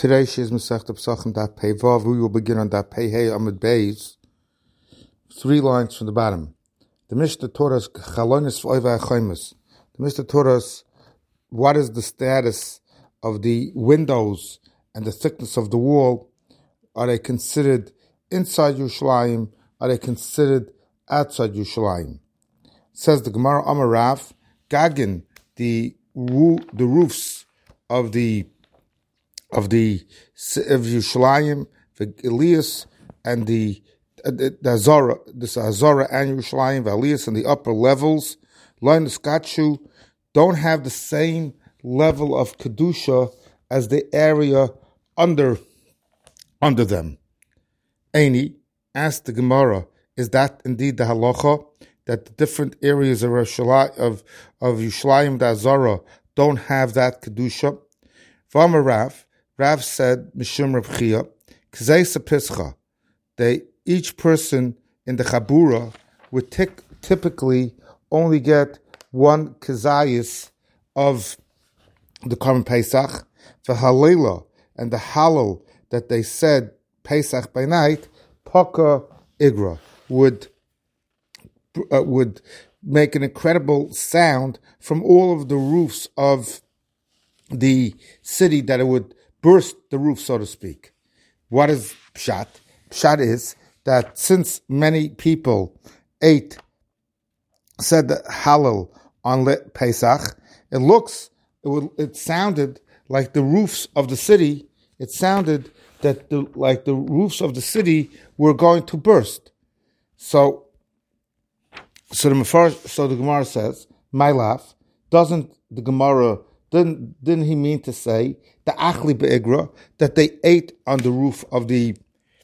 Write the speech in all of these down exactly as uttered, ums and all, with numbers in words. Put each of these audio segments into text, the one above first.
Today she is Masechta Pesachim Daf Pei Vav. We will begin on Daf Pei Hey Amud Beis. Three lines from the bottom. The Mishnah taught us Chalonis V'Oivei HaChaimus. The Mishnah taught us what is the status of the windows and the thickness of the wall. Are they considered inside Yerushalayim? Are they considered outside Yerushalayim? Says the Gemara Amar Rav, Gagin, the the roofs of the of the of Yerushalayim, the Elias and the the, the Azara, this Azara and Yerushalayim, the Elias and the upper levels, Loin Skachu, don't have the same level of kedusha as the area under under them. Aini asked the Gemara, is that indeed the halacha, that the different areas of Yerushalayim, of of Yerushalayim, the Azara, don't have that kedusha? V'amar Rav, Rav said, Mishum Rav Chia, K'zei Sapischa, they each person in the Chabura would tic, typically only get one kazayis of the Korban Pesach, the Halila and the Halal that they said Pesach by night, Paka Igra, would uh, would make an incredible sound from all of the roofs of the city, that it would burst the roof, so to speak. What is Pshat? Pshat is that since many people ate, said the Halal on Pesach, it looks, it, would, it sounded like the roofs of the city, it sounded that the, like the roofs of the city were going to burst. So, so the Mefar, so the Gemara says, my laugh, doesn't the Gemara, didn't, didn't he mean to say the achli be'igra, that they ate on the roof of the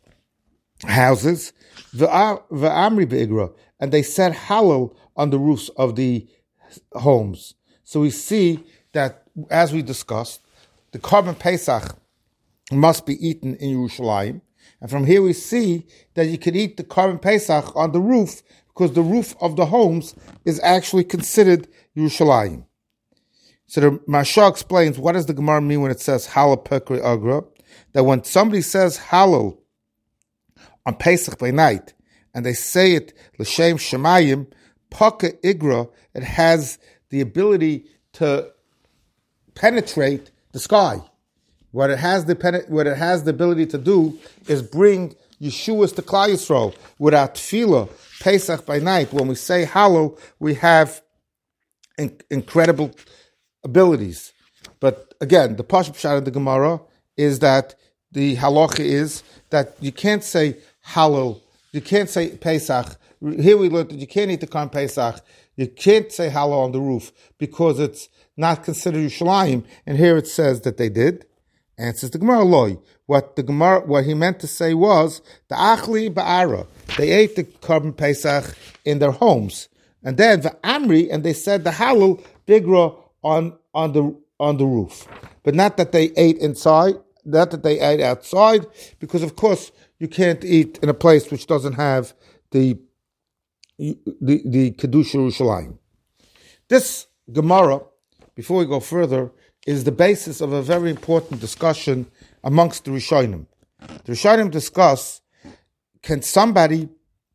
houses, ve'amri be'igra, and they said halal on the roofs of the homes. So we see that, as we discussed, the Korban Pesach must be eaten in Yerushalayim, and from here we see that you could eat the Korban Pesach on the roof, because the roof of the homes is actually considered Yerushalayim. So the Maharsha explains, what does the Gemara mean when it says halal pekri agra? That when somebody says halal on Pesach by night, and they say it l'shem shemayim, paka igra, it has the ability to penetrate the sky. What it has the what it has the ability to do is bring Yeshuas to Klal Yisrael. Without tefillah, Pesach by night, when we say halal, we have in, incredible abilities. But again, the Pashup Pshat of the Gemara is that the halacha is that you can't say halal, you can't say Pesach. Here we learned that you can't eat the Korban Pesach, you can't say halal on the roof because it's not considered Yerushalayim, and here it says that they did. And it says the Gemara loy. What the Gemara, what he meant to say was the achli ba'ara. They ate the Korban Pesach in their homes, and then the amri, and they said the halal bigra on on the on the roof, but not that they ate inside, not that they ate outside, because of course you can't eat in a place which doesn't have the the the kedusha Yerushalayim. This Gemara, before we go further, is the basis of a very important discussion amongst the Rishonim. The Rishonim discuss, can somebody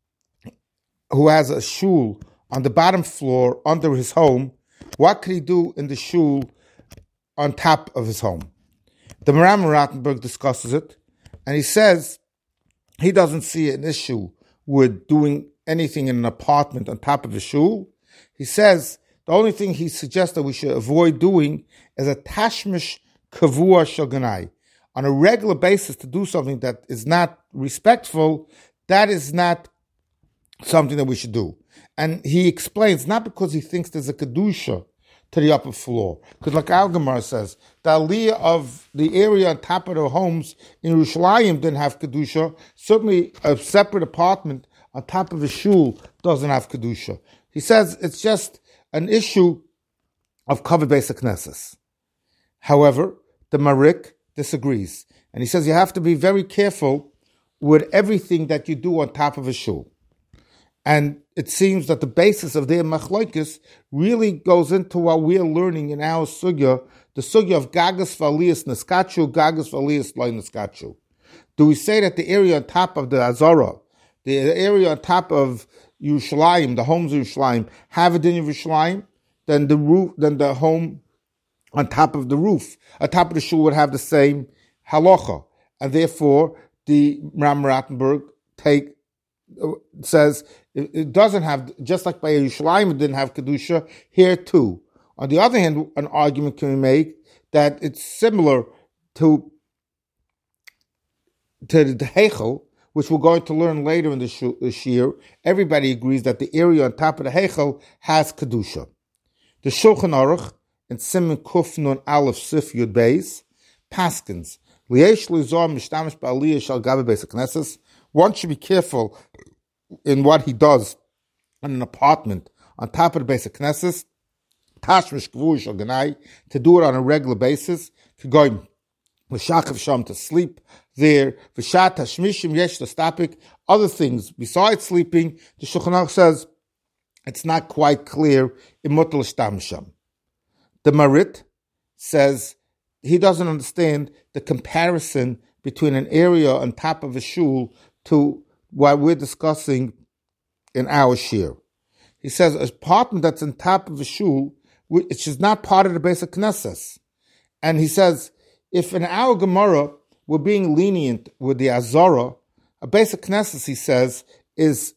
who has a shul on the bottom floor under his home, what could he do in the shul on top of his home? The Maram Rottenberg discusses it, and he says he doesn't see an issue with doing anything in an apartment on top of a shul. He says the only thing he suggests that we should avoid doing is a tashmish kavua shoganai. On a regular basis, to do something that is not respectful, that is not something that we should do. And he explains, not because he thinks there's a kedusha to the upper floor, because like Al Gemara says, the aliyah of the area on top of the homes in Yerushalayim didn't have kedusha. Certainly a separate apartment on top of a shul doesn't have kedusha. He says it's just an issue of covered basic knesses. However, the Marik disagrees, and he says you have to be very careful with everything that you do on top of a shul. And it seems that the basis of their machlokes really goes into what we're learning in our sugya the sugya of gagas v'aliyas neskachu, gagas v'aliyas loy neskachu. Do we say that the area on top of the Azara, the area on top of Yerushalayim, the homes of Yerushalayim, have a din of Yerushalayim? Then the roof, then the home on top of the roof, on top of the shul would have the same halacha, and therefore the Ram Rottenberg take says it, it doesn't have, just like by Yerushalayim it didn't have kedusha, here too. On the other hand, an argument can be made that it's similar to to the Heichel, which we're going to learn later in the Shir. Everybody agrees that the area on top of the Heichel has kedusha. The Shulchan Aruch in Siman Kuf Nun Aleph Sif Yud Beis paskins Liesh Lizor Mishtamish Ba'aliyah Shal Gabe Beis HaKnesses. One should be careful in what he does in an apartment on top of the Beis HaKnesses, Tashmish Gvur Shal Ganai, to do it on a regular basis, Kegoyim L'Shachav Sham, to sleep there, V'shat Hashmishim Yesh Tastapik, other things besides sleeping. The Shulchan Aruch says it's not quite clear in Mutal Shtam Sham. The Marit says he doesn't understand the comparison between an area on top of a shul to what we're discussing in our shir. He says a apartment that's on top of a shul, which is not part of the Beis HaKnesses. And he says, if in our Gemara we're being lenient with the Azara, a Beis HaKnesses, he says, is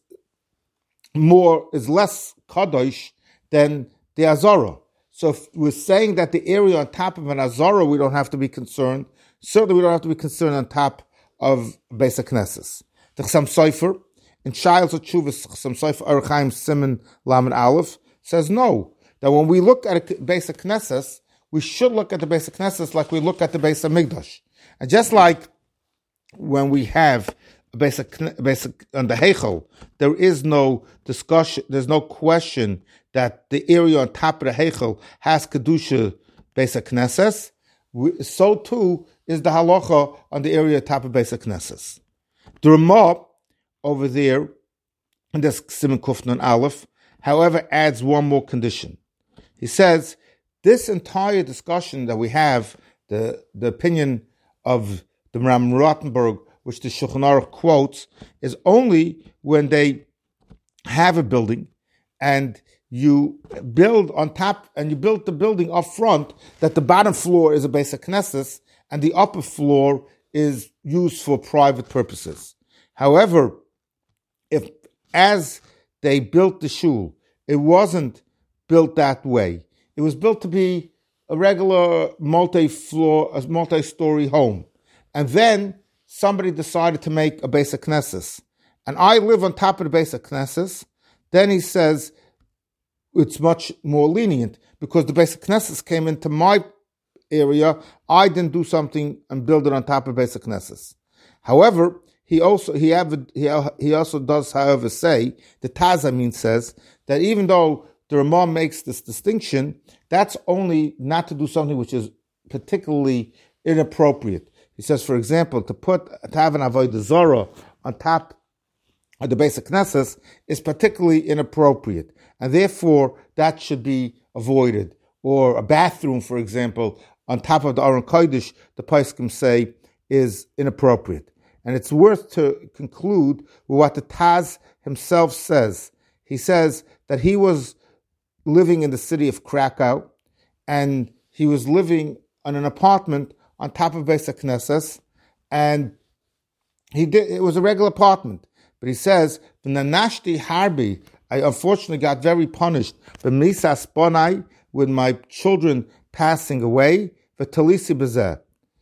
more, is less kadosh than the Azara. So if we're saying that the area on top of an Azara, we don't have to be concerned, certainly we don't have to be concerned on top of Beis HaKnesses. The Chasam Sofer, in Shayel Tzuvas, Chasam Sofer Orach Chaim Siman Lamed Aleph, says no, that when we look at a Beis HaKnesses, we should look at the Beis HaKnesses like we look at the Beis HaMikdash. And just like when we have a Beis HaKnesses on the Heichel, there is no discussion, there's no question that the area on top of the Heichel has Kedusha Beis HaKnesses, so too is the halacha on the area on top of Beis HaKnesses. The Ramah over there, in this Siman Kuf Nun Aleph, however, adds one more condition. He says, this entire discussion that we have, the, the opinion of the Ram Rottenberg, which the Shulchan Aruch quotes, is only when they have a building and you build on top, and you build the building up front, that the bottom floor is a Beis HaKnesses and the upper floor is used for private purposes. However, if as they built the shul, it wasn't built that way. It was built to be a regular multi-floor, a multi-story home. And then somebody decided to make a Beis HaKnesses. And I live on top of the Beis HaKnesses. Then he says it's much more lenient because the Beis HaKnesses came into my area. I didn't do something and build it on top of Beis HaKnesses. However, he also he have he he also does, however, say the Tazamin says that even though the Ramah makes this distinction, that's only not to do something which is particularly inappropriate. He says, for example, to put to have an avodah zarah on top of the Beis HaKnesses is particularly inappropriate, and therefore that should be avoided. Or a bathroom, for example, on top of the Aron Kodesh, the Poskim say is inappropriate. And it's worth to conclude with what the Taz himself says. He says that he was living in the city of Krakow, and he was living in an apartment on top of Beis HaKnesses, and he did, it was a regular apartment. But he says, "V'nanashti harbi," I unfortunately got very punished. B'misas bonai, with my children passing away. V'talisi b'zeh,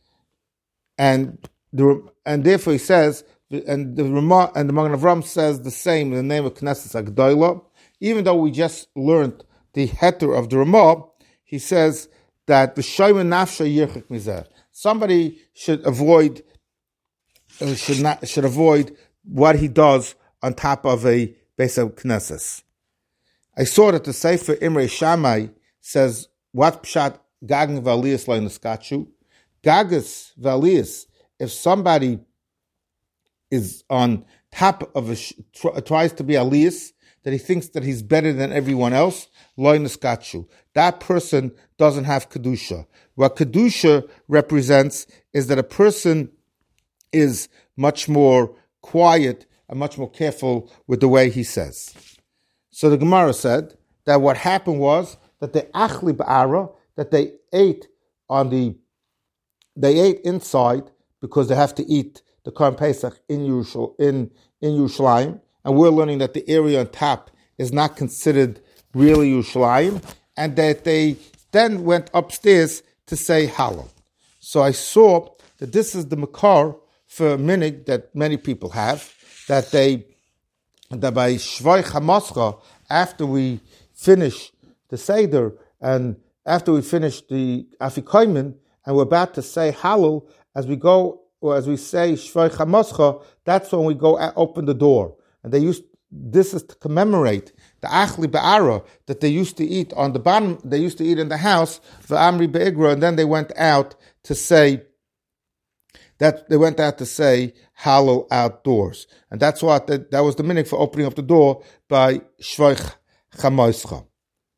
and the and therefore he says, and the Ramah and the Magen Avraham says the same in the name of Knesset Agdoila. Even though we just learned the heter of the Ramah, he says that the Shoyman Nafsha Yirchik Mizeh. Somebody should avoid should not should avoid what he does on top of a Beis HaKnesses. I saw that the Sefer Imrei Shammai says what pshat gagan v'aliyas lo neskachu. Gagas v'aliyas, if somebody is on top of a tries to be aliyas, that he thinks that he's better than everyone else, loy niskachu. That person doesn't have kedusha. What kedusha represents is that a person is much more quiet and much more careful with the way he says. So the Gemara said that what happened was that they achli ba'ara, that they ate on the, they ate inside because they have to eat the Korban Pesach in Yerushal, in in Yerushalayim, and we're learning that the area on top is not considered really Yerushalayim, and that they then went upstairs to say Hallel. So I saw that this is the makar for a minig that many people have, that they, that by Shvoi Chamascha, after we finish the Seder, and after we finish the Afikoimen, and we're about to say Hallel, as we go, or as we say Shvoi Chamascha, that's when we go open the door. And they used, this is to commemorate the Achli Ba'ara that they used to eat on the bottom, they used to eat in the house, the Amri Be'igra, and then they went out to say, that they went out to say Hallel outdoors. And that's what, that, that was the minute for opening up the door by Shvoi Chamascha.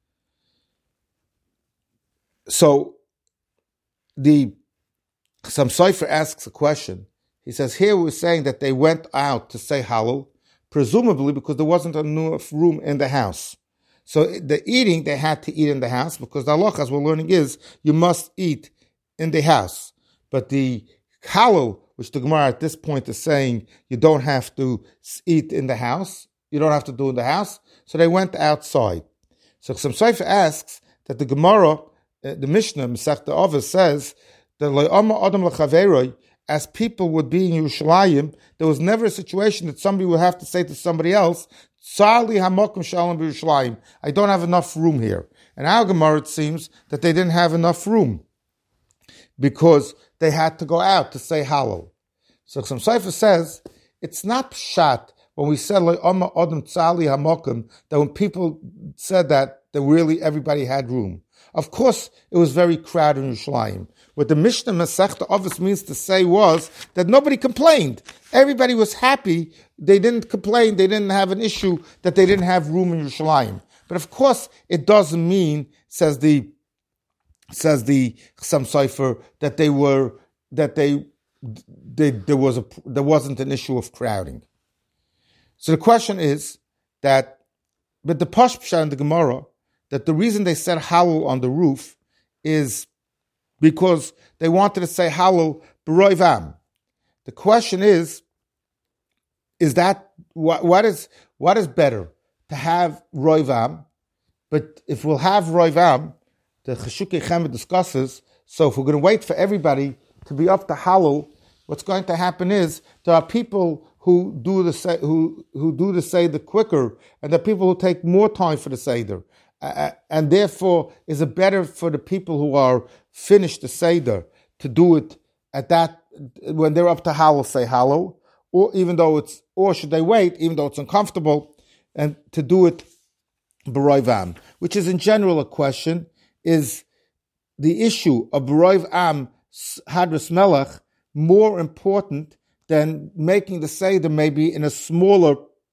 So, the Some Sofer asks a question. He says, here we're saying that they went out to say Hallel, presumably because there wasn't enough room in the house. So the eating, they had to eat in the house, because the halacha, as we're learning, is you must eat in the house. But the Hallel, which the Gemara at this point is saying you don't have to eat in the house, you don't have to do in the house, so they went outside. So some Sofer asks that the Gemara, the Mishnah, Masechta Avos, says that as people would be in Yerushalayim, there was never a situation that somebody would have to say to somebody else, I don't have enough room here. And our Gemara, it seems that they didn't have enough room because they had to go out to say Hallel. So some Sefer says, it's not pshat when we said that when people said that, that really everybody had room. Of course, it was very crowded in Yerushalayim. What the Mishnah Masechta Avos means to say was that nobody complained. Everybody was happy. They didn't complain. They didn't have an issue that they didn't have room in Yerushalayim. But of course, it doesn't mean, says the says the Chassam Sofer, that they were that they, they there was a there wasn't an issue of crowding. So the question is that, but the Pashut Pshat in the Gemara, that the reason they said Hallel on the roof is because they wanted to say Hallel b'roiv am. The question is, is that what, what is what is better, to have roiv am? But if we'll have roiv am, the Cheshukei Chemed discusses. So if we're going to wait for everybody to be up to Hallel, what's going to happen is there are people who do the say, who who do the Seder quicker, and there are people who take more time for the Seder. Uh, and therefore, is it better for the people who are finished the Seder to do it at that, when they're up to Hallel, say Hallel, or even though it's, or should they wait, even though it's uncomfortable, and to do it b'roiv am, which is in general a question, is the issue of b'roiv am hadras melech more important than making the Seder maybe in a smaller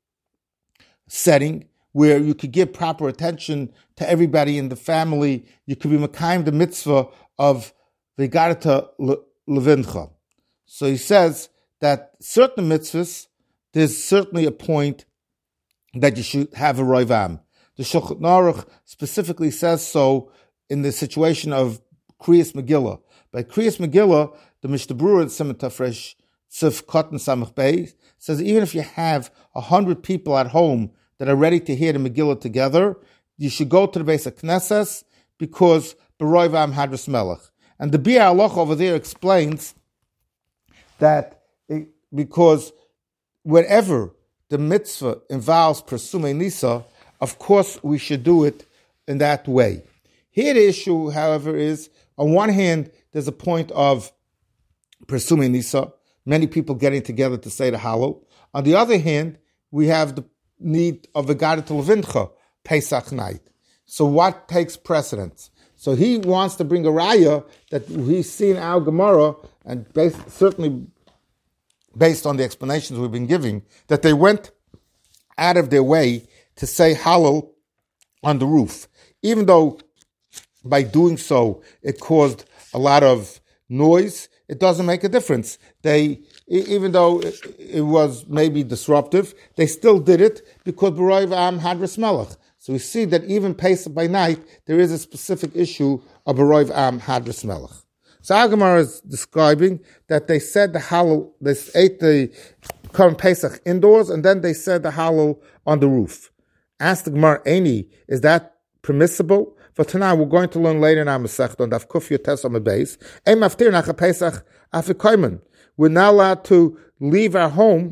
setting, where you could give proper attention to everybody in the family. You could be Mekayim the mitzvah of V'garta Levincha. So he says that certain mitzvahs, there's certainly a point that you should have a roiv am. The Shulchan Aruch specifically says so in the situation of Kriyas Megillah. By Kriyas Megillah, the Mishnah Berurah in Siman Tafresh Tzif Kotten Samach Bey says even if you have a hundred people at home that are ready to hear the Megillah together, you should go to the Beis HaKnesses, because b'roiv am hadras melech. And the Biur Halacha over there explains that it, because whenever the mitzvah involves Presumei Nisa, of course we should do it in that way. Here the issue, however, is, on one hand, there's a point of Presumei Nisa, many people getting together to say the Hallel. On the other hand, we have the need of V'garta Levincha, Pesach night. So what takes precedence? So he wants to bring a raya that he's seen our Gemara, and based, certainly based on the explanations we've been giving, that they went out of their way to say Hallel on the roof. Even though by doing so it caused a lot of noise, it doesn't make a difference. They, even though it was maybe disruptive, they still did it because B'roiv Am had Rismelech. So we see that even Pesach by night, there is a specific issue of B'roiv Am had Rismelech. So Agamar is describing that they said the Hallel, they ate the current Pesach indoors, and then they said the Hallel on the roof. Asked the Gemara, Eini, is that permissible? For tonight, we're going to learn later in our Masechta on Daf Kuf Yotes on the base. Ein maftir nach Pesach afikoymen. We're not allowed to leave our home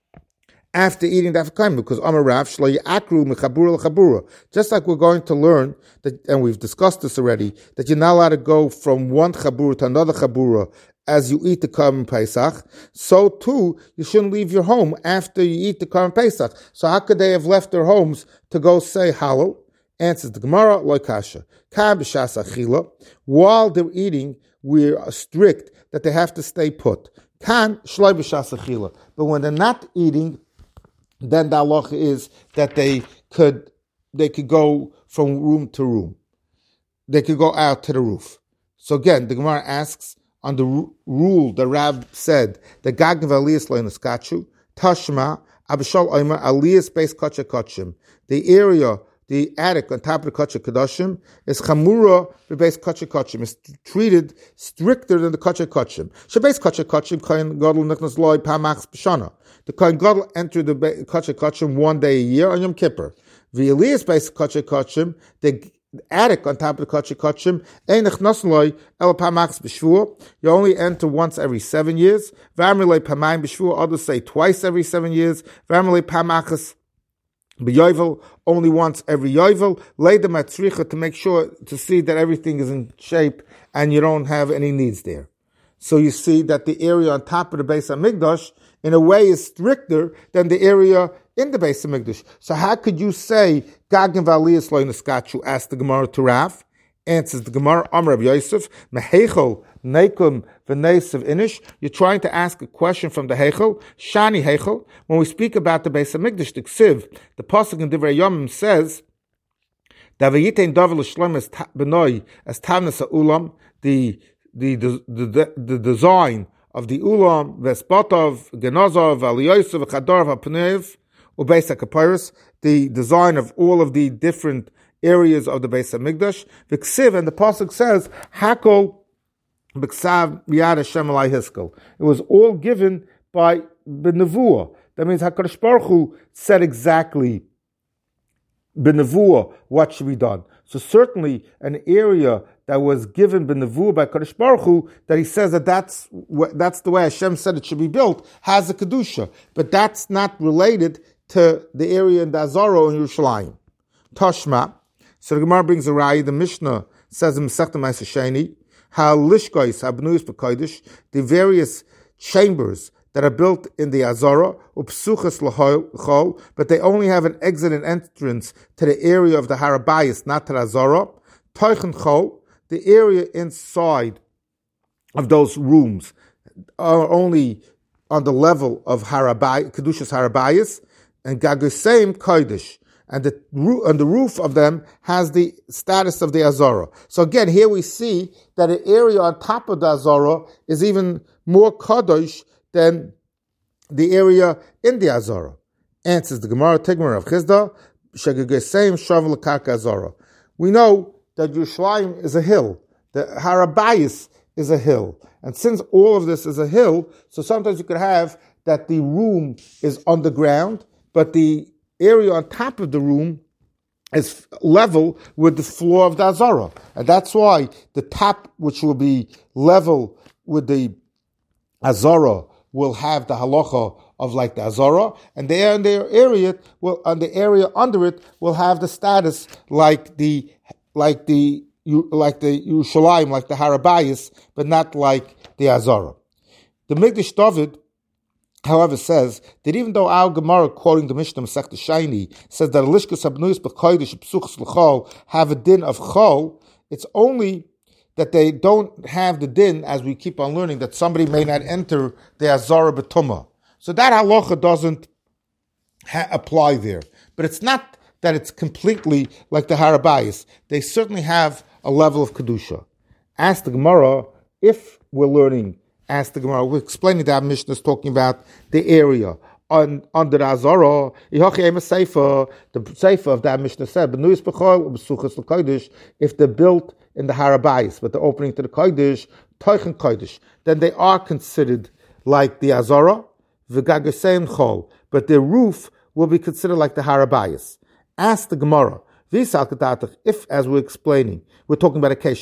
after eating the afikoymen because Amar Rav shlo yakru mechabura lechabura. Just like we're going to learn that, and we've discussed this already, that you're not allowed to go from one chabura to another chabura as you eat the Korban Pesach. So too, you shouldn't leave your home after you eat the Korban Pesach. So how could they have left their homes to go say Hallel? Answers the Gemara, loy kasha. Kam b'shas achila. While they're eating, we're strict that they have to stay put. Kan shloi b'shas achila. But when they're not eating, then the halacha is that they could they could go from room to room. They could go out to the roof. So again, the Gemara asks on the r- rule the Rab said the gagnav aliyas lo neskachu tashma abishal oimer aliyas beis kacha kachim. The area, the attic on top of the Kacha Kadashim is Chamura beis Kacha Kachim. It's treated stricter than the Kacha Kachim. Shebeis Kacha Kachim Kohen Gadol Nichnas Loi Pamachs B'Shana. The Kohen Gadol entered the Kacha Kachim one day a year on Yom Kippur. The Elias beis Kacha Kachim, the attic on top of the Kacha Kachim, Ein Nichnas Loi El Pamachs B'Shvur. You only enter once every seven years. V'amrei Pamayim B'Shvur. Others say twice every seven years. V'amrei Pamachas B'yovel, only once every yovel. Lay them at tzricha to make sure, to see that everything is in shape and you don't have any needs there. So you see that the area on top of the Beis HaMikdash, in a way, is stricter than the area in the Beis HaMikdash. So how could you say, Gagin v'aliyas lo neskachu, asked the Gemara to Rav? Answers the Gemara, Amar Rabbi Yosef, Mehechel Nekum v'neisav inish. You're trying to ask a question from the Hechel. Shani Hechel. When we speak about the Beis HaMikdash, the Ksiv, the pasuk in Divrei Yomim says, Davayitein davar l'shloim as benoi as tavnas ha'ulam. The the the the the design of the ulam vespotov genozov aliyosov chador v'panev ubeis hakapiros. The design of all of the different areas of the Beis HaMikdash. The Ksiv, and the pasuk says, Hakol b'ksav miyad Hashem alai hiskel. It was all given by b'nevuah. That means HaKadosh Baruch Hu said exactly b'nevuah what should be done. So certainly an area that was given b'nevuah by HaKadosh Baruch Hu, that he says that that's, that's the way Hashem said it should be built, has a kedusha. But that's not related to the area in the Azaro in Yerushalayim. Tashma. So the Gemara brings a raya. The Mishnah says in Masechta Ma'aser Sheni, how lishkos habnuyos b'kodesh, the various chambers that are built in the Azara, upsuchas l'chol, but they only have an exit and entrance to the area of the Harabayis, not to the Azara. Toichen chol, the area inside of those rooms are only on the level of Harabay, Kedushas Harabayis, and Gagusayim Kodesh. And the, and the roof of them has the status of the Azara. So again, here we see that an area on top of the Azara is even more Kadosh than the area in the Azara. Answers the Gemara, Tigmar of Chizda, Shegagesayim Shav L'Karka Azara. We know that Yerushalayim is a hill. The Harabayis is a hill. And since all of this is a hill, so sometimes you could have that the room is on the ground, but the area on top of the room is level with the floor of the Azara. And that's why the top, which will be level with the Azara, will have the halacha of like the Azara, and the area will, and the area under it will have the status like the like the like the Yerushalayim, like the Harabayis, but not like the Azara. The Mikdash David, however, says that even though our Gemara, quoting the Mishnah Masechta Sheni, says that Lishkas Habnuyos B'Kodesh Psuchas L'Chol have a din of Chol, it's only that they don't have the din, as we keep on learning, that somebody may not enter the Azara B'Tumah. So that halacha doesn't ha- apply there. But it's not that it's completely like the Harabayis. They certainly have a level of Kedusha. Ask the Gemara, if we're learning, ask the Gemara, we're explaining that Mishnah is talking about the area. On, under the Azara, the Seifa of that Mishnah said, if they're built in the Harabayis, but they're opening to the Kodesh, Teuchen Kodesh, then they are considered like the Azara, V'gagasein Chol, but their roof will be considered like the Harabayis. Ask the Gemara, if, as we're explaining, we're talking about a case,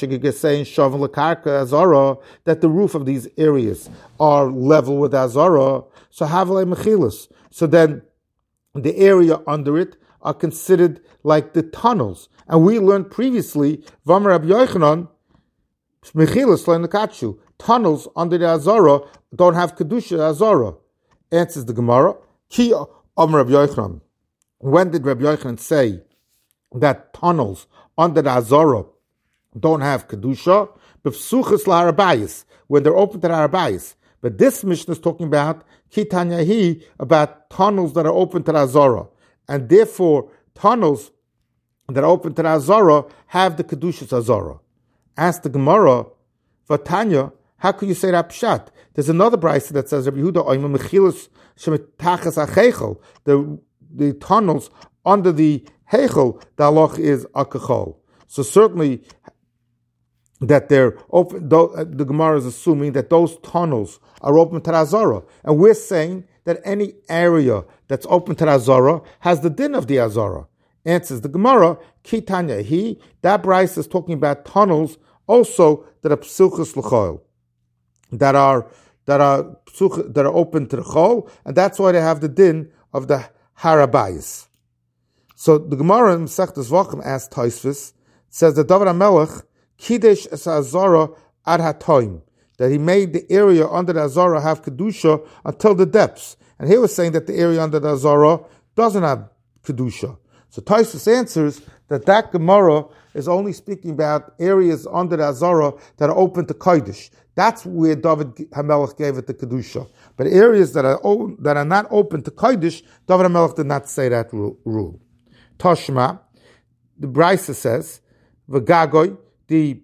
that the roof of these areas are level with Azara, so Havale Mechilas. So then the area under it are considered like the tunnels. And we learned previously, Vamar Rabbi Yochanan, Mechilas Le'nakachu, tunnels under the Azara don't have Kedusha Azara. Answers the Gemara, Ki Amar Rabbi Yochanan. When did Rabbi Yochanan say that tunnels under the Azara don't have Kedusha? B'fsuchas la'arabayis, when they're open to the Arabayis. But this Mishnah is talking about Kitanyahi, about tunnels that are open to the Azara. And therefore, tunnels that are open to the Azara have the Kedushas Azara. Ask the Gemara, Vatanya, how can you say that pshat? There's another brayso that says Rabbi Yehuda oima mechilus shemitachas ha'cheichel. The the tunnels under the heichel, the halach is akachol. So certainly that they're open. The Gemara is assuming that those tunnels are open to the Azara, and we're saying that any area that's open to the Azara has the din of the Azara. Answers the Gemara, Kitanya, he, that brayso is talking about tunnels also that are psuchas l'chol, that are that are psuch, that are open to the chol, and that's why they have the din of the harabayis. So the Gemara in Masechtas Vachim asks Tosfos, says that David HaMelech Kiddush es Azara ad hatoim, that he made the area under the Azara have kedusha until the depths, and he was saying that the area under the Azara doesn't have kedusha. So Tosfos answers that that Gemara is only speaking about areas under the Azara that are open to Kodesh. That's where David HaMelech gave it the Kedusha. But areas that are o- that are not open to Kodesh, David HaMelech did not say that rule. Toshma, the brayso says, V'gagoy, the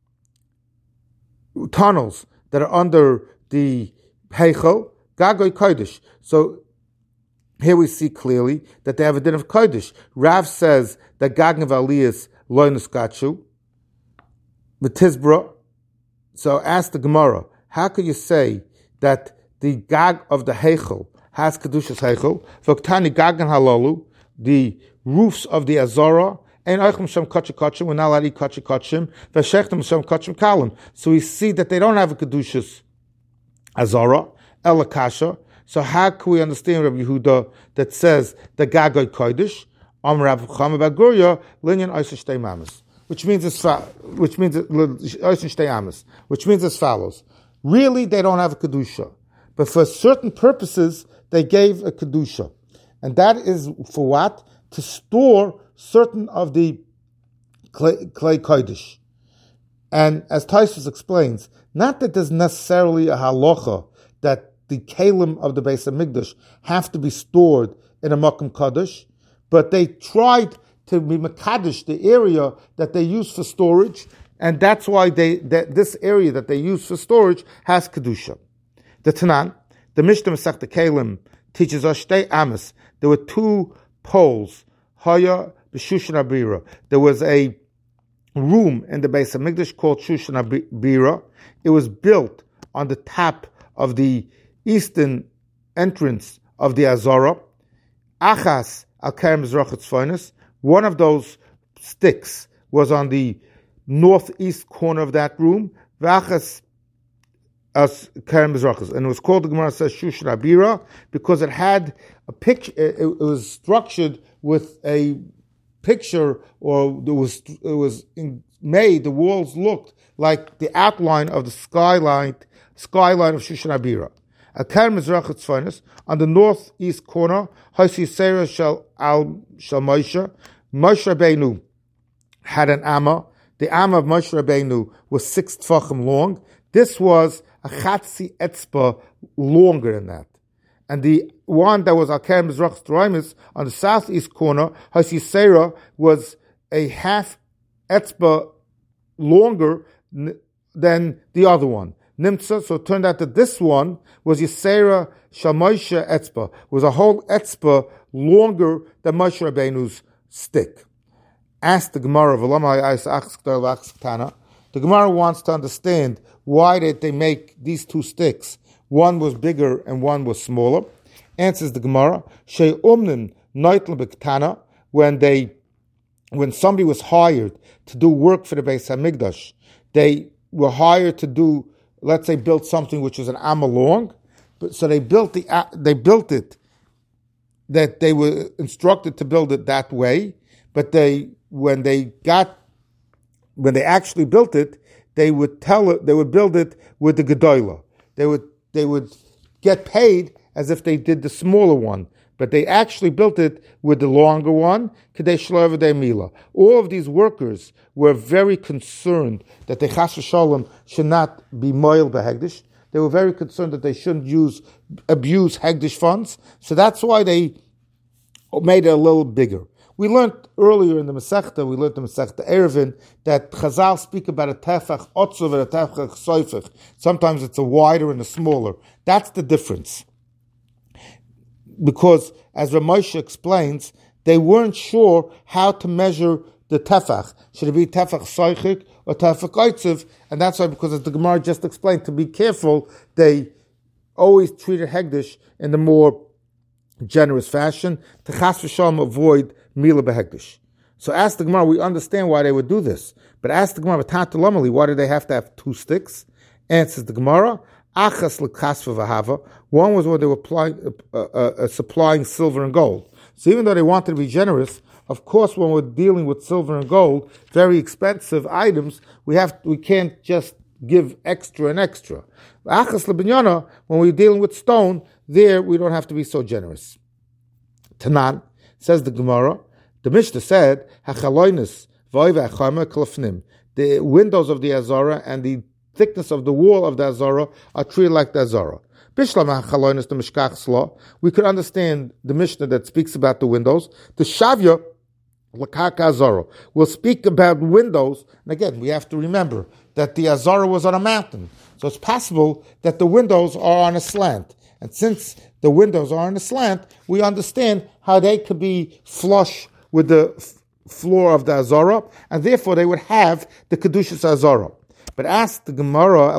tunnels that are under the Heichel, Gagoy Kodesh. So here we see clearly that they have a din of Kodesh. Rav says that Gagn of Aliyas loinus gachu, V'tizbra. So ask the Gemara, how can you say that the Gag of the Heichel has Kedushas Heichel? V'ktani Gagn halalu, the roofs of the Azara, and Eichem Shem Kachim Kachim, we're not allowed to eat Kachim Kachim, V'shechtem Shem Kachim Kalim. So we see that they don't have a Kedushas Azara, Elakasha. So how can we understand Rabbi Yehuda that says the Gagoy Kodesh, Am Rav Chama Baguria, Linyan Oisha Shtei Mamas, which means as fa- which means Oisha Shtei Amas, which means as follows. Really, they don't have a kedusha, but for certain purposes, they gave a kedusha, and that is for what? To store certain of the clay, clay kodesh. And as Tosfos explains, not that there's necessarily a halacha that the kalim of the Beis HaMikdash have to be stored in a makom kodesh, but they tried to be mekadesh the area that they use for storage, and that's why they that this area that they use for storage has kedusha. The Tanan, the Mishnah Masechta Kalim teaches us shtei amas. There were two poles. Haya b'Shushan Abira. There was a room in the Beis HaMikdash called Shushan Abira. It was built on the top of the eastern entrance of the Azara. Achas al Kerem Mizrach Tzfonis. One of those sticks was on the northeast corner of that room. V'achas as Kerem Mizrachas, and it was called, the Gemara says, Shushan Abira, because it had a picture. It, it was structured with a picture, or it was it was in, made. The walls looked like the outline of the skyline skyline of Shushan Abira. A Kerem Mizrachas Tzfonis, on the northeast corner, Hasi Seira Shel Al Shel Moshe. Moshe Rabbeinu had an amma. The amma of Moshe Rabbeinu was six tefachim long. This was a chatzi etzba longer than that. And the one that was Al-Kerem Mizrach Stroimis on the southeast corner, Hasisera, was a half etzba longer n- than the other one. Nimtza, so it turned out that this one was Yisera Shamosha etzba, was a whole etzba longer than Moshe Rabbeinu's stick. Ask the Gemara, the Gemara wants to understand why did they make these two sticks. One was bigger and one was smaller. Answers the Gemara, Shei Umnin Neitl B'Ktana, when they, when somebody was hired to do work for the Beis Hamikdash, they were hired to do, let's say, build something which was an amma long, but so they built the they built it that they were instructed to build it that way, but they when they got when they actually built it, they would tell it they would build it with the gedola. They would they would get paid as if they did the smaller one, but they actually built it with the longer one. Kedei shlo avdei mila. All of these workers were very concerned that they chas v'shalom should not be moil behegdish. They were very concerned that they shouldn't use abuse hegdish funds. So that's why they made it a little bigger. We learned earlier in the Masechta, we learned the Masechta Erevin, that Chazal speak about a tefach otzuv and a tefach soifach. Sometimes it's a wider and a smaller. That's the difference. Because, as Ramosha explains, they weren't sure how to measure the tefach. Should it be tefach soichik or tefach oitziv? And that's why, because as the Gemara just explained, to be careful, they always treated hegdish in the more generous fashion, to chas v'shalom avoid mila behegdish. So ask the Gemara, we understand why they would do this. But ask the Gemara, why do they have to have two sticks? Answers the Gemara, achas l'kasva v'hava. One was when they were applying, uh, uh, uh, supplying silver and gold. So even though they wanted to be generous, of course, when we're dealing with silver and gold, very expensive items, we have we can't just give extra and extra. Achas l'binyana, when we're dealing with stone, there we don't have to be so generous. Tanan, says the Gemara, the Mishnah said, Hachaloinus v'oiva achama klafnim. The windows of the Azara and the thickness of the wall of the Azara are treated like the Azara. Bishlam hachaloinus the Mishkach Sla. We could understand the Mishnah that speaks about the windows. The Shavya l'karka Azara will speak about windows. And again, we have to remember that the Azara was on a mountain. So it's possible that the windows are on a slant. And since the windows are on a slant, we understand how they could be flush with the f- floor of the Azara, and therefore they would have the Kedushas Azara. But ask the Gemara,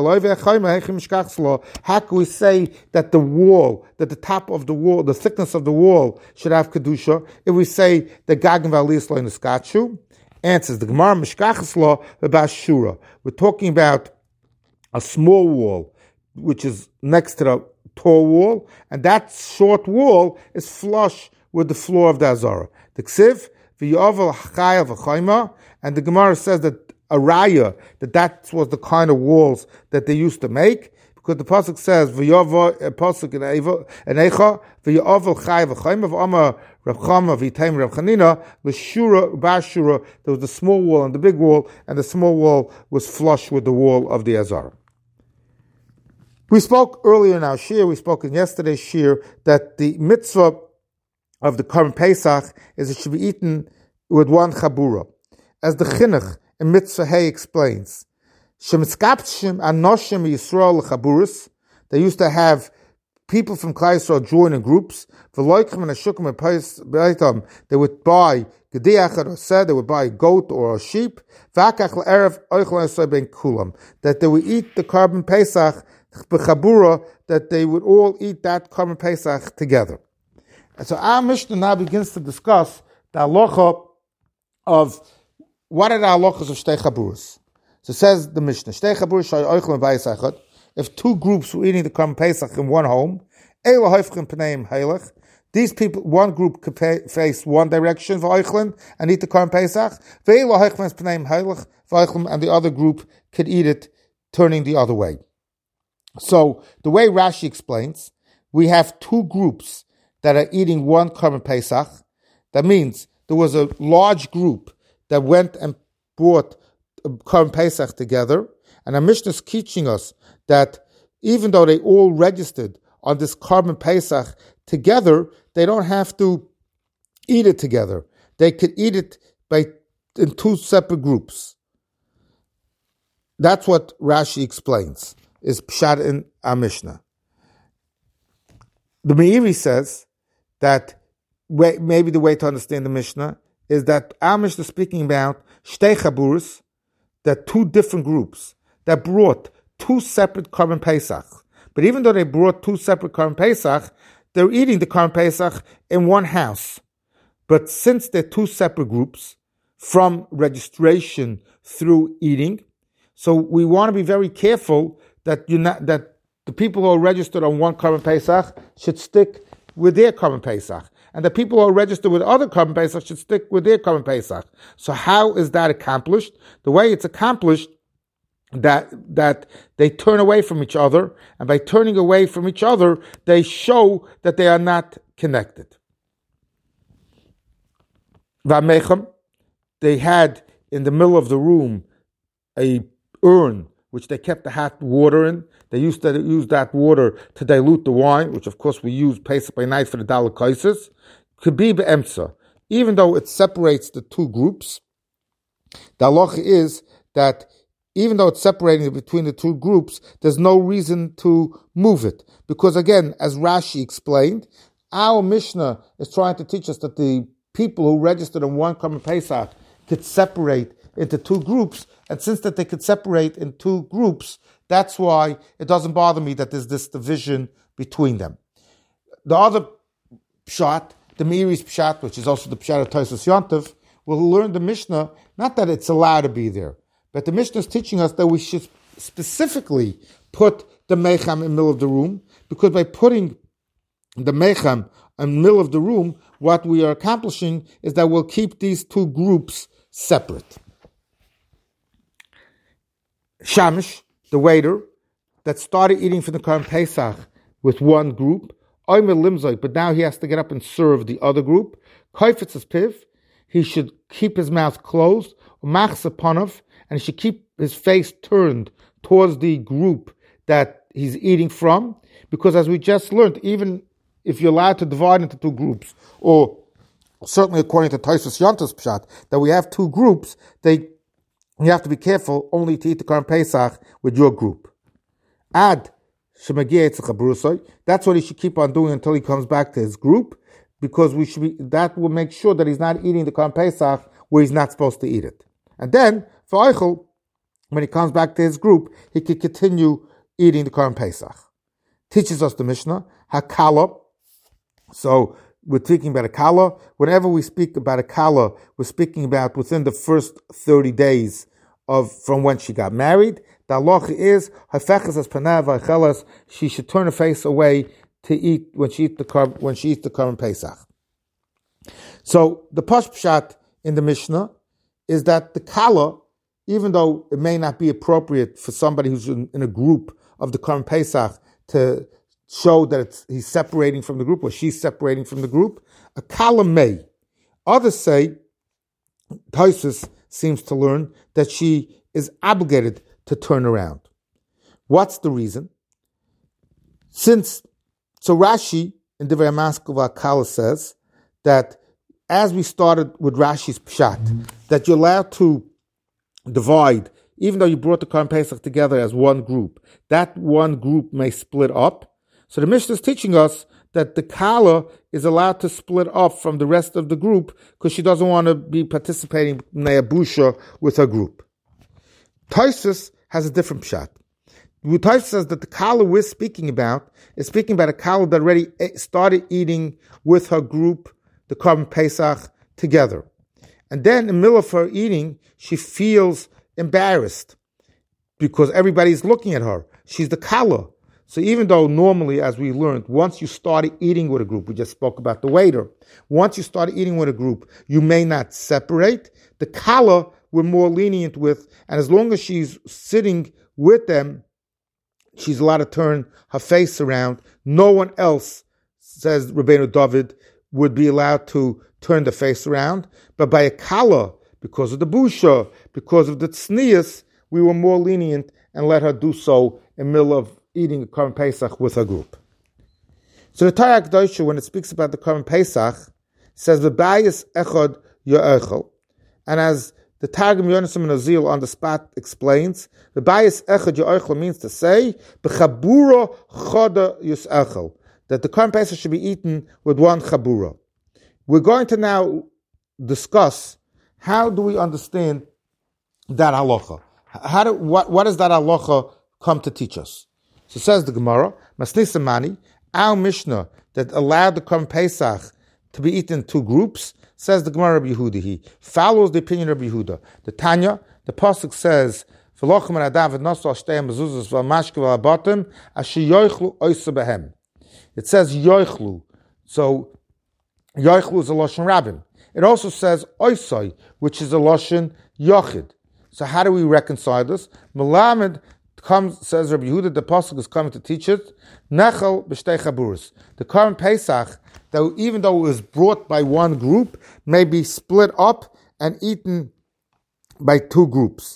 how can we say that the wall, that the top of the wall, the thickness of the wall should have Kedusha, if we say the Gagim V'Aliyas Lo Niskachu? Answers the Gemara, Mishkachas Lo V'Bashura. We're talking about a small wall, which is next to the tall wall, and that short wall is flush with the floor of the Azara. The Ksiv, v'yovel chaya v'chayma, and the Gemara says that a raya, that that was the kind of walls that they used to make, because the pasuk says v'yovel pasuk in Eicha v'yovel chaya v'chayma v'ama Rav Chama v'yitaim Rav Chanina l'shura b'ashura. There was the small wall and the big wall, and the small wall was flush with the wall of the Azara. We spoke earlier in our shir, we spoke in yesterday's shir, that the mitzvah of the Korban Pesach is it should be eaten with one chabura. As the Chinuch in Mitzvah Hay explains, Shemitzkapshim anoshim Yisrael chaburus, they used to have people from Klal Yisrael join in groups, v'loikim and ashukim and peitam, they would buy gediach or said, they would buy a goat or a sheep, v'akach l'erev oichel esay ben kulam, that they would eat the Korban Pesach b'chabura, that they would all eat that Korban Pesach together. And so our Mishnah now begins to discuss the halacha of what are the halachas of shtei chaburas. So says the Mishnah, shtei chaburas shay oichel v'ayis echad. If two groups were eating the Korban Pesach in one home, eila hoifchen pneim heilech. These people, one group could pay, face one direction v'oichlin and eat the Korban Pesach. Ve'eila hoifchen pneim heilech v'oichlin, and the other group could eat it turning the other way. So the way Rashi explains, we have two groups that are eating one Korban Pesach. That means there was a large group that went and brought Korban Pesach together, and our Mishnah is teaching us that even though they all registered on this Korban Pesach together, they don't have to eat it together. They could eat it by in two separate groups. That's what Rashi explains, is Pshat in our Mishnah. The Meiri says that way, maybe the way to understand the Mishnah is that our Mishnah is speaking about Shtei Chaburos, that two different groups that brought two separate Korban Pesach. But even though they brought two separate Korban Pesach, they're eating the Korban Pesach in one house. But since they're two separate groups, from registration through eating, so we want to be very careful that you not that the people who are registered on one Korban Pesach should stick with their Korban Pesach, and the people who are registered with other Korban Pesach should stick with their Korban Pesach. So how is that accomplished? The way it's accomplished, that that they turn away from each other, and by turning away from each other, they show that they are not connected. V'amechem, they had in the middle of the room a urn which they kept the hot water in. They used to use that water to dilute the wine, which of course we use Pesach by night for the Daled Kaises. Could be be'emsa. Even though it separates the two groups, the halacha is that even though it's separating between the two groups, there's no reason to move it. Because again, as Rashi explained, our Mishnah is trying to teach us that the people who registered on one Korban Pesach could separate into two groups, and since that they could separate in two groups, that's why it doesn't bother me that there's this division between them. The other pshat, the Meiri's pshat, which is also the pshat of Tosfos Yontif, will learn the Mishnah, not that it's allowed to be there, but the Mishnah is teaching us that we should specifically put the mecham in the middle of the room, because by putting the mecham in the middle of the room, what we are accomplishing is that we'll keep these two groups separate. Shamish, the waiter, that started eating for the Korban Pesach with one group, but now he has to get up and serve the other group. Koifetz is piv, he should keep his mouth closed, and he should keep his face turned towards the group that he's eating from, because as we just learned, even if you're allowed to divide into two groups, or certainly according to Tosfos Yontif's pshat, that we have two groups, they you have to be careful only to eat the Korban Pesach with your group. Ad that's what he should keep on doing until he comes back to his group, because we should be, that will make sure that he's not eating the Korban Pesach where he's not supposed to eat it. And then, for Eichel, when he comes back to his group, he can continue eating the Korban Pesach. Teaches us the Mishnah, Hakala. So, we're speaking about a kala. Whenever we speak about a kala, we're speaking about within the first thirty days of from when she got married. The halacha is hafechas as panav v'chelas. She should turn her face away to eat when she eats the when she eats the Korban Pesach. So the Pash Pshat in the Mishnah is that the kala, even though it may not be appropriate for somebody who's in, in a group of the Korban Pesach to show that it's, he's separating from the group or she's separating from the group, a kala may. Others say, Tosfos seems to learn that she is obligated to turn around. What's the reason? Since, so Rashi in Divrei Maskova Kala says that as we started with Rashi's pshat, mm-hmm. that you're allowed to divide, even though you brought the Korban Pesach together as one group, that one group may split up. So the Mishnah is teaching us that the Kala is allowed to split up from the rest of the group because she doesn't want to be participating in Neyabusha with her group. Tosfos has a different pshat. Tosfos says that the Kala we're speaking about is speaking about a Kala that already started eating with her group the Korban Pesach together. And then in the middle of her eating, she feels embarrassed because everybody's looking at her. She's the Kala. So even though normally, as we learned, once you started eating with a group, we just spoke about the waiter, once you started eating with a group, you may not separate. The Kala we're more lenient with, and as long as she's sitting with them, she's allowed to turn her face around. No one else, says Rabbeinu David, would be allowed to turn the face around. But by a Kala, because of the busha, because of the tznius, we were more lenient and let her do so in the middle of eating a Korban Pesach with her group. So the Torah Kedosha, when it speaks about the Korban Pesach, says V'bayis echad yo'echel, and as the Targum Yonasim Nazil on the spot explains, V'bayis echad yo'echel means to say b'chabura choda yus'echel, that the Korban Pesach should be eaten with one chabura. We're going to now discuss how do we understand that halacha. How do what what does that halacha come to teach us? So says the Gemara, Masnisa Mani, our Mishnah that allowed the Korban Pesach to be eaten in two groups, says the Gemara Rabbi Yehuda. He follows the opinion of Rabbi Yehuda. The Tanya, the pasuk says, "V'lochem and Adam v'nosol shtei mezuzos v'mashke v'abatim asher yoichlu oisa behem." It says yoichlu, so yoichlu is a lashon rabbim. It also says oisai, which is a lashon yochid. So how do we reconcile this? Melamed comes, says Rabbi Yehuda, the pasuk is coming to teach it. Nechel b'shtei chaburas. The Korban Pesach, that even though it was brought by one group, may be split up and eaten by two groups.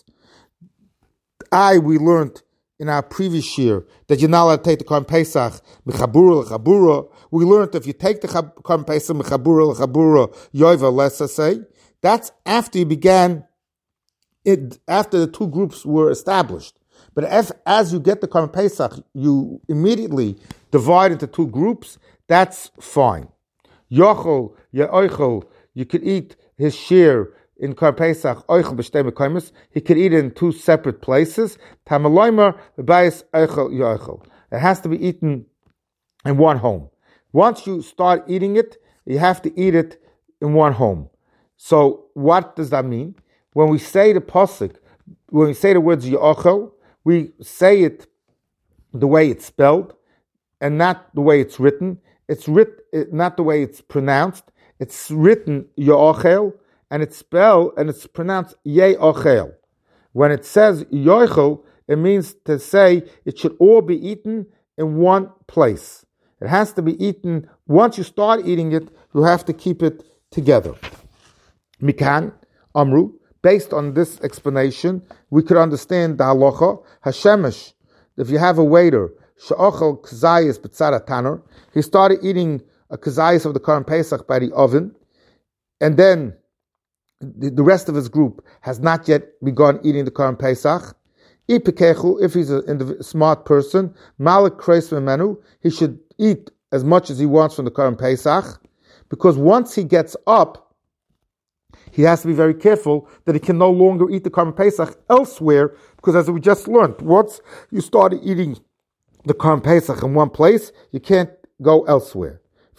I, we learned in our previous year that you're not allowed to take the Korban Pesach mechabura lechabura. We learned that if you take the Korban Pesach mechabura lechabura yoiva, let's say, that's after you began it, after the two groups were established. But if, as you get the Korban Pesach, you immediately divide into two groups, that's fine. Yochel, ye'oichel, you could eat his share in Korban Pesach, oichel b'shtei mekaymes, he could eat it in two separate places. Tamaloimer, v'bayis oichel ye'oichel. It has to be eaten in one home. Once you start eating it, you have to eat it in one home. So what does that mean? When we say the pasuk, when we say the words ye'ochel, we say it the way it's spelled and not the way it's written. It's writ, not the way it's pronounced. It's written yochel and it's spelled and it's pronounced yeochel. When it says yochel, it means to say it should all be eaten in one place. It has to be eaten. Once you start eating it, you have to keep it together. Mikan, Amru, based on this explanation, we could understand the halacha, Hashemesh, if you have a waiter, she'ochel kazayis b'tzara tanner, he started eating a kazayis of the Korban Pesach by the oven, and then the, the rest of his group has not yet begun eating the Korban Pesach. If he's a, a smart person, malik kreis memenu, he should eat as much as he wants from the Korban Pesach, because once he gets up, he has to be very careful that he can no longer eat the Korban Pesach elsewhere, because as we just learned, once you started eating the Korban Pesach in one place, you can't go elsewhere. If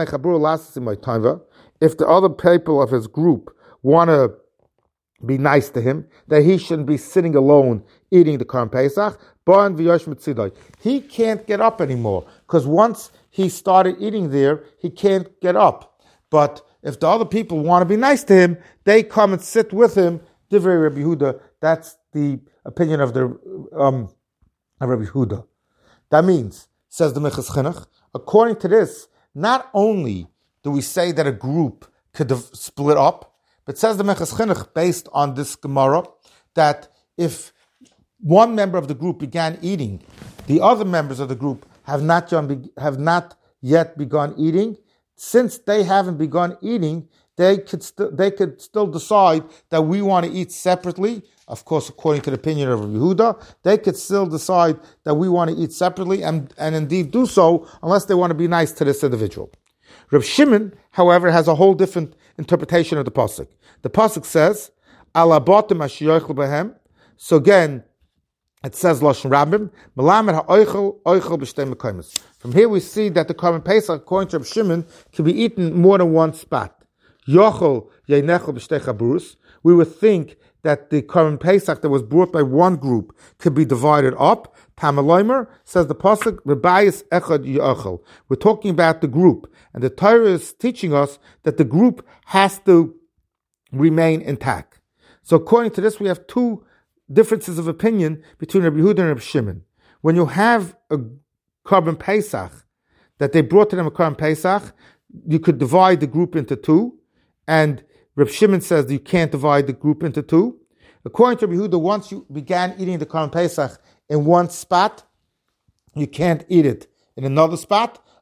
the other people of his group want to be nice to him, that he shouldn't be sitting alone eating the Korban Pesach, he can't get up anymore, because once he started eating there, he can't get up. But if the other people want to be nice to him, they come and sit with him. Divrei Rabbi Yehuda, that's the opinion of the um, of Rabbi Yehuda. That means, says the Minchas Chinuch, according to this, not only do we say that a group could have split up, but says the Minchas Chinuch, based on this Gemara, that if one member of the group began eating, the other members of the group have not have not yet begun eating. Since they haven't begun eating, they could st- they could still decide that we want to eat separately. Of course, according to the opinion of Yehuda, they could still decide that we want to eat separately, and, and indeed do so, unless they want to be nice to this individual. Reb Shimon, however, has a whole different interpretation of the pasuk. The pasuk says, "Ala batim ashiyochel behem." So again, it says lashon rabbim, "Melamed ha'oichel oichel b'shtei mekaymes." From here we see that the Korban Pesach, according to Reb Shimon, can be eaten more than one spot. Yochel yeinechel b'shtei chaburus. We would think that the Korban Pesach that was brought by one group could be divided up. Tamaloimer says the pasuk, "V'bayis echad yochel." We're talking about the group, and the Torah is teaching us that the group has to remain intact. So according to this, we have two differences of opinion between Rabbi Yehuda and Rabbi Shimon. When you have a Korban Pesach that they brought to them a Korban Pesach, you could divide the group into two, and Rabbi Shimon says that you can't divide the group into two. According to Rabbi Yehuda, once you began eating the Korban Pesach in one spot, you can't eat it in another spot.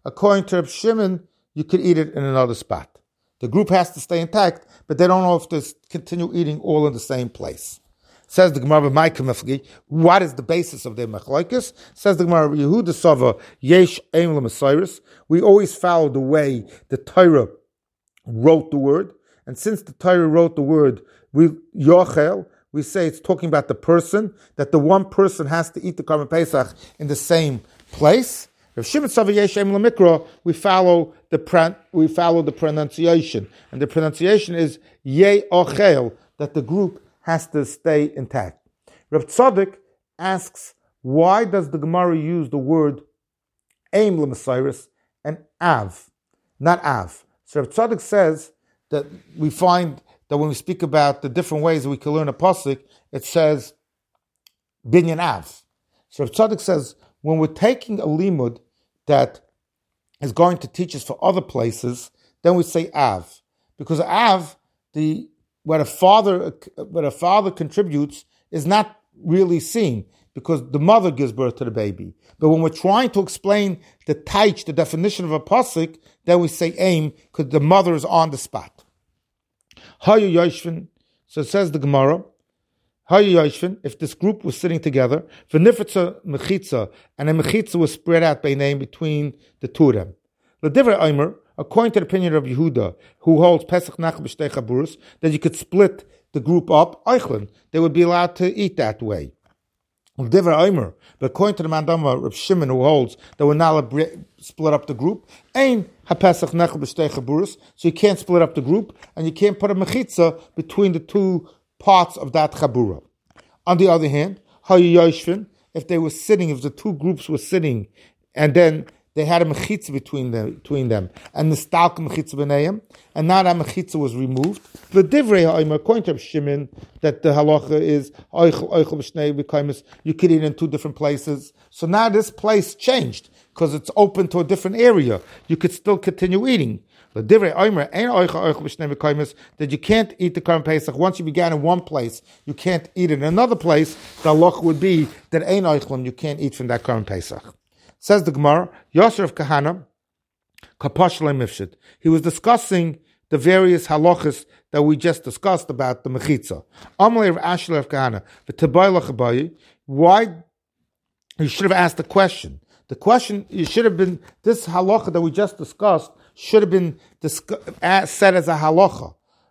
According to Reb Shimon, you could eat it in another spot. The group has to stay intact, but they don't know if they continue eating all in the same place. Says the Gemara, what is the basis of their machlokes? Says the Gemara, Yehuda Sava, Yesh Eim LaMesiris. We always follow the way the Torah wrote the word. And since the Torah wrote the word, we Yochel, we say it's talking about the person, that the one person has to eat the Karban Pesach in the same place. If Shimon Sava Yesh Eim LaMikra, we follow the pran- we follow the pronunciation. And the pronunciation is Ye Ochel, that the group has to stay intact. Rav Tzadok asks, why does the Gemara use the word Eim LaMesiris and Av, not Av? So Rav Tzadok says that we find that when we speak about the different ways that we can learn a pasuk, it says Binyan Av. So Rav Tzadok says when we're taking a limud that is going to teach us for other places, then we say Av, because Av, the what a father what a father contributes is not really seen because the mother gives birth to the baby. But when we're trying to explain the taich, the definition of a pasuk, then we say aim because the mother is on the spot. Hayu Yoshvin, so it says the Gemara, Hayu Yoshvin, if this group was sitting together, v'nifetza mechitza, and a mechitza was spread out by name between the two of them. L'divrei Omer, according to the opinion of Yehuda, who holds Pesach Nachal b'shtei chaburos, that you could split the group up, Eichlin, they would be allowed to eat that way. L'divrei Omer, but according to the Mandama of Shimon, who holds that we're not allowed to split up the group, Ein haPesach Nachal b'shtei chaburos, so you can't split up the group, and you can't put a mechitza between the two parts of that chabura. On the other hand, Hayu Yoshvin, if they were sitting, if the two groups were sitting, and then they had a mechitza between them, between them, and the stalk mechitza b'neim, and now that mechitza was removed. The divrei ha'omer, according to Shimon, that the halacha is oichel oichel b'shnei b'kaimus, you could eat in two different places. So now this place changed because it's open to a different area. You could still continue eating. The divrei ha'omer ain't oichel oichel b'shnei b'kaimus, that you can't eat the Karban Pesach once you began in one place, you can't eat it in another place. The halacha would be that ain't oichlem, you can't eat from that Karban Pesach. Says the Gemara, Yosef of Kahana, Kaposh Mifshit. He was discussing the various halachas that we just discussed about the mechitza. Amalei of Ashler of Kahana, the Tabayla Chabayi. Why? You should have asked the question. The question, you should have been, this halacha that we just discussed should have been discuss, said as a halacha.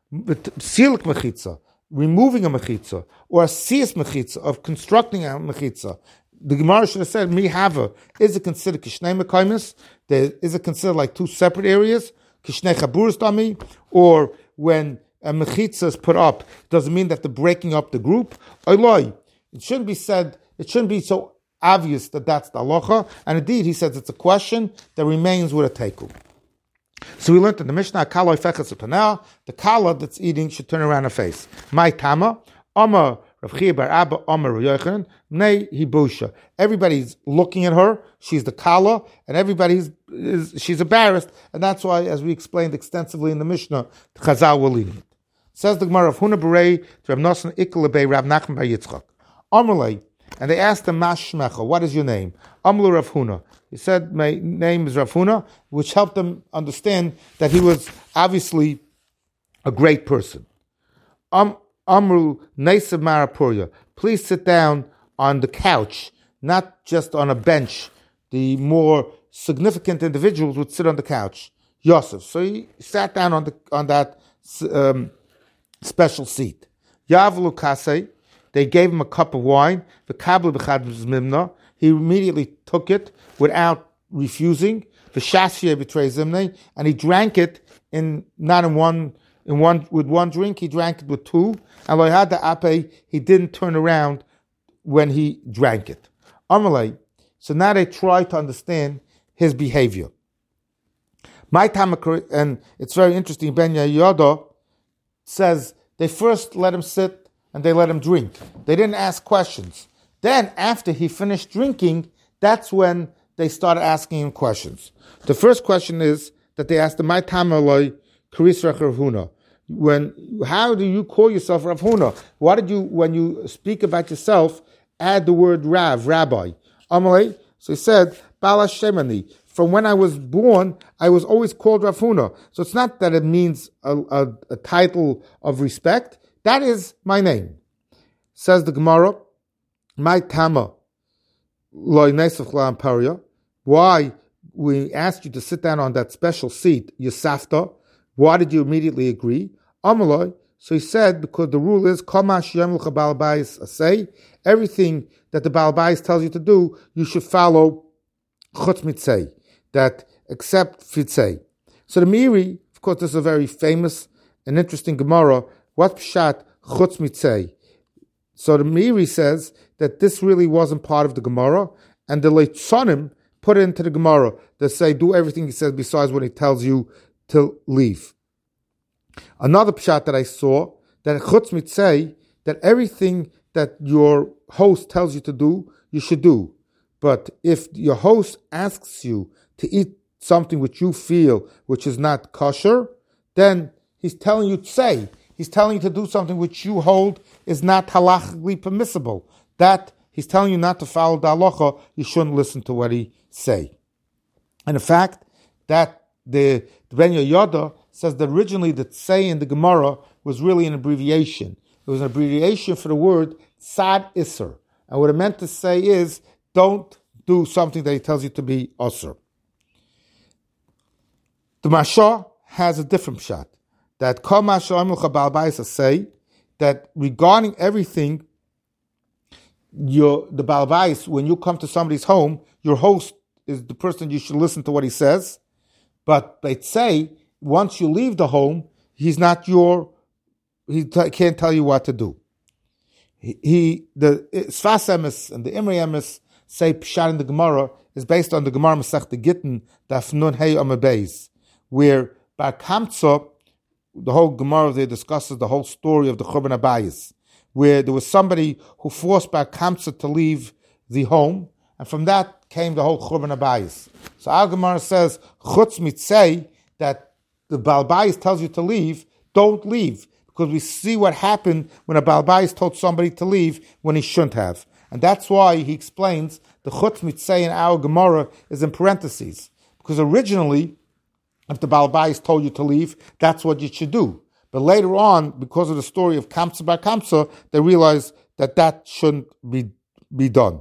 Silik mechitza, removing a mechitza, or a siyas mechitza, of constructing a mechitza. The Gemara should have said, "Mi hava." Is it considered kishnei mekaymis? Is it considered like two separate areas? Kishnei chaburos dami, or when a mechitza is put up, does it mean that they're breaking up the group? Oiloi. It shouldn't be said. It shouldn't be so obvious that that's the halacha. And indeed, he says it's a question that remains with a teiku. So we learned in the Mishnah, kaloi fechas panel, the kala that's eating should turn around her face. My tama, ama. Everybody's looking at her. She's the kala, and everybody's is, she's embarrassed, and that's why, as we explained extensively in the Mishnah, the Chazal were leading it. Says the Gemara of Huna Berei to Rav Nosson Ikkel Bei Rav Nachman Bar Yitzchak. Amalei, and they asked him, Mash Shmecha, what is your name? Amlu Rav Huna. He said, my name is Rav Huna, which helped them understand that he was obviously a great person. Um. Amru Neisav Marapuria, please sit down on the couch, not just on a bench. The more significant individuals would sit on the couch. Yosef, so he sat down on the on that um, special seat. Yavlu Kasei, they gave him a cup of wine. V'kabel b'chad mimna, he immediately took it without refusing. V'shashye b'trei zimnei, and he drank it in not in one. In one with one drink, he drank it with two. And loyhada ape, he didn't turn around when he drank it. Amalei. So now they try to understand his behavior. My tamakar, and it's very interesting. Ben Yehoyada says they first let him sit and they let him drink. They didn't ask questions. Then, after he finished drinking, that's when they started asking him questions. The first question is that they asked him, "My tamaloi Karis Rav Huna." When, how do you call yourself Rav Huna? Why did you, when you speak about yourself, add the word Rav, Rabbi? Amalei, so he said, Bala Shemani, from when I was born, I was always called Rav Huna. So it's not that it means a, a, a title of respect. That is my name. Says the Gemara, my Tama, loy nesach la'am paria. Why we asked you to sit down on that special seat, Yasafta? Why did you immediately agree? Amaloi. So he said, because the rule is, say, everything that the Baal Bayis tells you to do, you should follow chutz mitzay, that except fitzay. So the Meiri, of course, this is a very famous and interesting Gemara. What pshat chutz mitzay? So the Meiri says that this really wasn't part of the Gemara, and the Leitzonim put it into the Gemara. They say, do everything he says besides when he tells you to leave. Another pshat that I saw, that chutz mitzay, that everything that your host tells you to do, you should do. But if your host asks you to eat something which you feel which is not kosher, then he's telling you to say, he's telling you to do something which you hold is not halachically permissible. That he's telling you not to follow the halacha, you shouldn't listen to what he say. And in fact, that the, the Ben Yehoyada says that originally the say in the Gemara was really an abbreviation. It was an abbreviation for the word Sad Isser. And what it meant to say is, don't do something that he tells you to be Osir. The Masha has a different pshat. That Kol Masha Amilcha Baal Bayis say that regarding everything, your, the Baal Bayis, when you come to somebody's home, your host is the person you should listen to what he says. But they say, once you leave the home, he's not your, he t- can't tell you what to do. He, he the Sfas Emes and the Imri Emes say Pshat in the Gemara is based on the Gemara Masechta Gittin, Daf Nun Hey Amud Beis, where Bar Kamtza, the whole Gemara there discusses the whole story of the Churban Abayis, where there was somebody who forced Bar Kamtza to leave the home, and from that came the whole Churban Abayis. So our Gemara says, Chutz mitzay, that the Baal Bayis tells you to leave, don't leave. Because we see what happened when a Baal Bayis told somebody to leave when he shouldn't have. And that's why he explains the Chutz mitzay in our Gemara is in parentheses. Because originally, if the Baal Bayis told you to leave, that's what you should do. But later on, because of the story of Kamsa bar Kamsa, they realized that that shouldn't be, be done.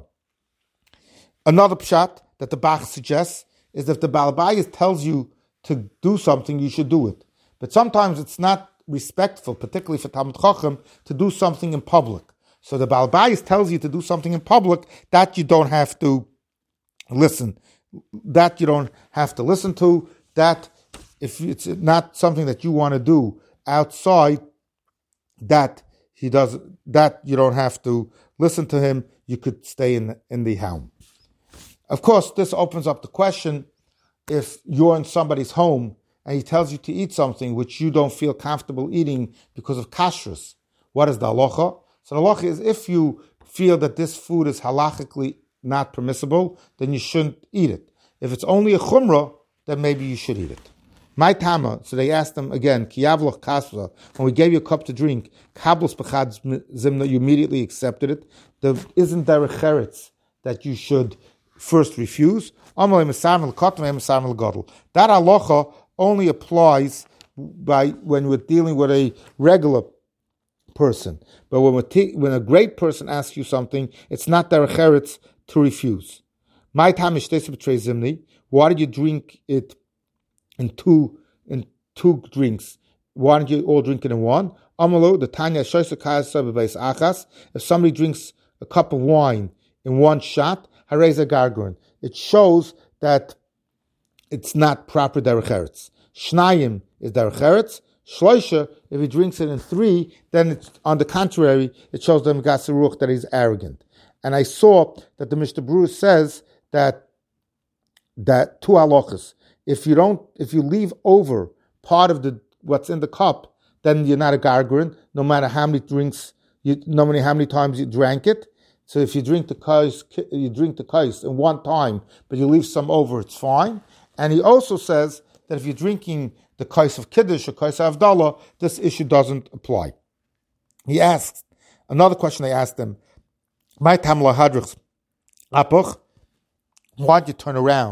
Another pshat that the Bach suggests is that if the Baal Bayis tells you to do something, you should do it. But sometimes it's not respectful, particularly for Talmid Chacham, to do something in public. So the Baal Bayis tells you to do something in public, that you don't have to listen. That you don't have to listen to. That if it's not something that you want to do outside, that he does, that you don't have to listen to him. You could stay in in the home. Of course, this opens up the question: if you're in somebody's home and he tells you to eat something which you don't feel comfortable eating because of kashrus, what is the halacha? So the halacha is, if you feel that this food is halachically not permissible, then you shouldn't eat it. If it's only a chumrah, then maybe you should eat it. My tama, so they asked them again, kiyavloch kasva, when we gave you a cup to drink, kablos b'chad zimna, you immediately accepted it. There isn't there a cheretz that you should first refuse? That halacha only applies by when we're dealing with a regular person. But when, we're te- when a great person asks you something, it's not der cheretz to refuse. My time is zimni. Why did you drink it in two in two drinks? Why don't you all drink it in one? Amalo, the Tanya achas. If somebody drinks a cup of wine in one shot, hareza gargurin. It shows that it's not proper derech eretz. Shnayim is derech eretz. Shloisha, if he drinks it in three, then it's on the contrary, it shows them gaseruch that he's arrogant. And I saw that the Mishnah Berurah says that that two halachas. If you don't, if you leave over part of the what's in the cup, then you're not a gargurin, no matter how many drinks, you, no matter how many times you drank it. So if you drink the kais, you drink the kais in one time, but you leave some over, it's fine. And he also says that if you're drinking the kais of kiddush or kais of avdallah, this issue doesn't apply. He asks another question. They asked him, "My tamla hadrich apuch, why'd you turn around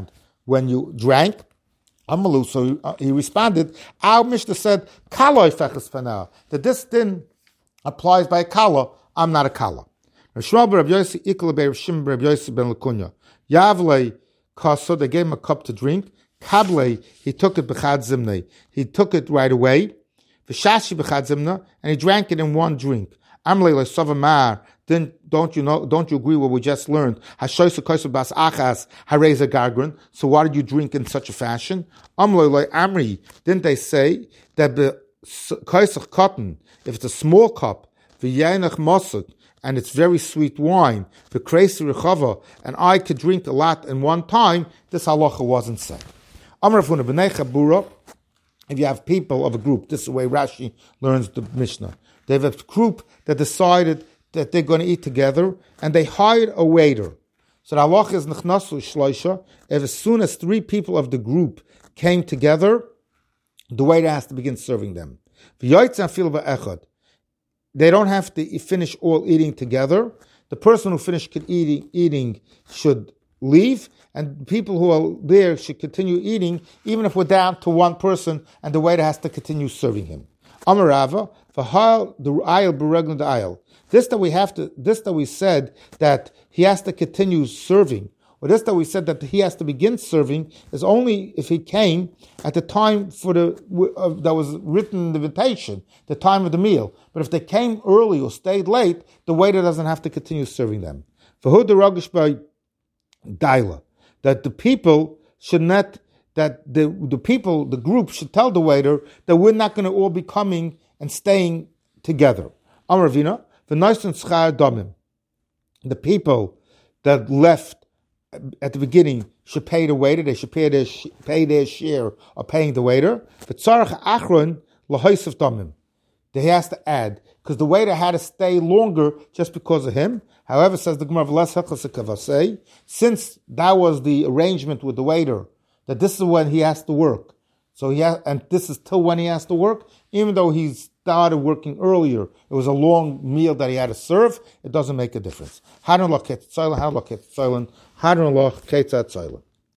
when you drank. Amalu, so uh, he responded, our Mishnah said, Kaloi feches panah, that this din applies by a kala, I'm not a kala. Shmuel ben Rabbi Yossi, Ikla ben Shimon ben Rabbi Yossi ben Lakunya. Yavle kaso, they gave him a cup to drink. Kable, he took it b'chad zimne. He took it right away. V'shashi b'chad zimna, and he drank it in one drink. Amle le sovamar, then don't you know, don't you agree with what we just learned? Hashoysa koysa bas achas, hareza gargrin. So why did you drink in such a fashion? Amle le amri, didn't they say that the koysa cotton, if it's a small cup, v'yainach mosuk, and it's very sweet wine, the crazy rechava, and I could drink a lot in one time, this halacha wasn't said. Amar Funa b'nei chabura, if you have people of a group, this is the way Rashi learns the Mishnah. They have a group that decided that they're going to eat together, and they hired a waiter. So the halacha is nechnasu shloisha, if as soon as three people of the group came together, the waiter has to begin serving them. V'yoytzan fil ba'echad. They don't have to finish all eating together. The person who finished eating, eating should leave, and people who are there should continue eating, even if we're down to one person, and the waiter has to continue serving him. Amarava, for the aisle beregna the aisle. This that we have to, this that we said that he has to continue serving, or this that we said that he has to begin serving, is only if he came at the time for the uh, that was written in the invitation, the time of the meal. But if they came early or stayed late, the waiter doesn't have to continue serving them. For who the ragish by daila, that the people should not, that the the people, the group should tell the waiter that we're not going to all be coming and staying together. Amar Ravina, the nice and schar damim, the people that left at the beginning should pay the waiter. They should pay their pay their share of paying the waiter. But tzarach achron lahoisef damim, he has to add, because the waiter had to stay longer just because of him. However, says the Gemara, since that was the arrangement with the waiter, that this is when he has to work. So he has, and this is till when he has to work, even though he started working earlier, it was a long meal that he had to serve, it doesn't make a difference. Hadron la ket tzaylen, hadron la ket tzaylen, hadron la ket tzaylen.